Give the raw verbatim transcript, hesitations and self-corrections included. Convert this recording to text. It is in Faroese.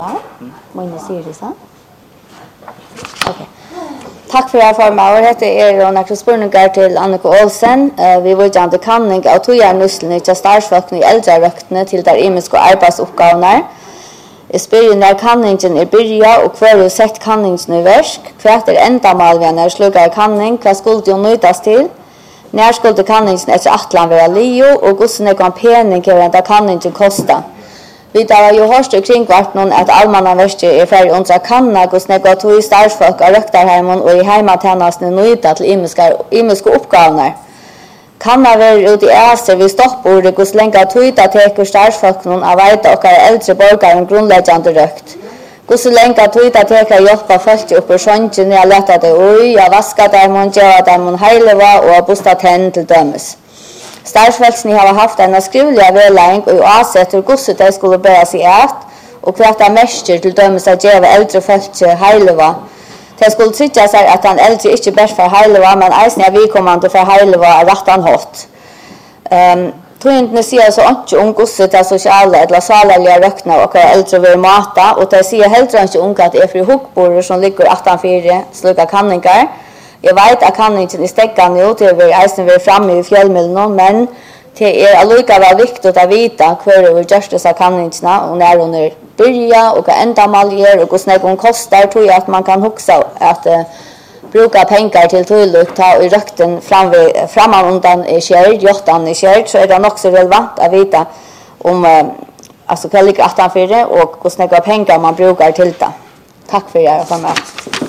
Många säger det så. Okej. Tack för att jag var här. Det är en aktiespurningar till Annika Olsen. Vi var ju inte kanning av tog jag nuslen till starsfolk i äldre röktene till där imiska arbetsuppgavnar. Jag spyr när kanningen är börja och kvar och sett kanningen i versk. Kvart är enda mal vi när slugar kanning. Vad skulle du nöjtas till? När skulle kanningen efter atlan vara lio och gossen kan penning kan kanningen kosta. Vi tar ju hörst kring vart någon att allmänna verkar är färdig under kanna och snägga tog i starsfolk och röktarheimen och i heimatjänsten nöjda till imiska imiska uppgavnar. Kanna vara ut i äser vid stoppbordet och slänga tøyda teker starsfolk någon av vita och äldre borgare grundläggande rökt. Och så länge tøyda teker hjälpa folk upp och sjönken när jag lättade oj, jag vaskade dem och gjorde dem och heileva och bosta tenn till dömes. Starsfolksni har haft en skrivliga vedlägg och avsett hur gosset de skulle börja sig ät och kvarta mäster till dömes att ge äldre folk heileva. Det skulle trycka sig att han äldre inte bäst för heileva men eisen är vidkommande för heileva rattan hårt. Um, Tøyndene sier så ikke om gosset til sosiale eller salaliga røkna og eldre ved mata og de sier heller ikke unge at det er fri hukkborder som ligger attenfire slukka kanningar. Jeg vet at kanningen er stegget nå til vi eisen vil framme i fjellmiddelene, men det er allikevel viktig å vite hver vi gjør disse kanningene og når hun er byrja og hva enda maljer og hvordan det koster, tror jeg at man kan huske at uh, bruka pengar till tullukt ta i rökten fram framan undan i kärd, jottan i kärd, så är det också relevant att veta om uh, alltså kvalitet attanfyrre och hur snägga pengar man brukar till det. Tack för er för mig.